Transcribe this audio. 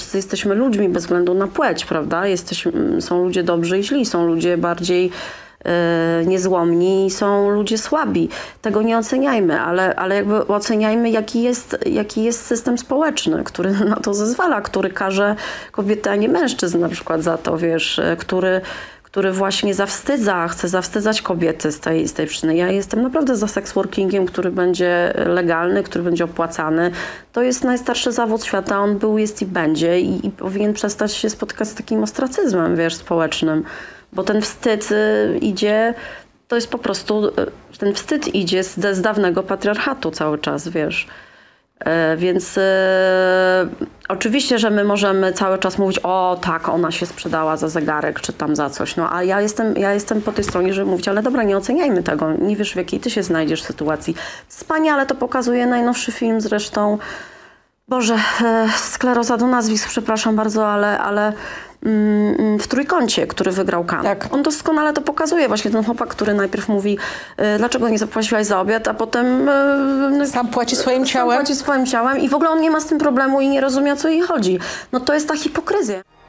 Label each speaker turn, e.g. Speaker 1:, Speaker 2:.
Speaker 1: wszyscy jesteśmy ludźmi bez względu na płeć, prawda? Są ludzie dobrzy i źli, są ludzie bardziej niezłomni, są ludzie słabi. Tego nie oceniajmy, ale jakby oceniajmy, jaki jest system społeczny, który na to zezwala, który karze kobiety, a nie mężczyzn na przykład za to, wiesz, który właśnie chce zawstydzać kobiety z tej przyczyny. Ja jestem naprawdę za sex workingiem, który będzie legalny, który będzie opłacany. To jest najstarszy zawód świata, on był, jest i będzie i powinien przestać się spotykać z takim ostracyzmem, wiesz, społecznym. Bo ten wstyd idzie, to jest po prostu, ten wstyd idzie z dawnego patriarchatu cały czas, wiesz. Więc oczywiście, że my możemy cały czas mówić, o tak, ona się sprzedała za zegarek, czy tam za coś. No a ja jestem po tej stronie, żeby mówić, ale dobra, nie oceniajmy tego. Nie wiesz, w jakiej ty się znajdziesz sytuacji. Wspaniale to pokazuje najnowszy film zresztą. Boże, skleroza do nazwisk, przepraszam bardzo, ale w Trójkącie, który wygrał Cannes.
Speaker 2: Tak.
Speaker 1: On doskonale to pokazuje. Właśnie ten chłopak, który najpierw mówi, dlaczego nie zapłaciłaś za obiad, a potem
Speaker 2: Sam płaci swoim ciałem.
Speaker 1: Płaci swoim ciałem i w ogóle on nie ma z tym problemu i nie rozumie, o co jej chodzi. No to jest ta hipokryzja.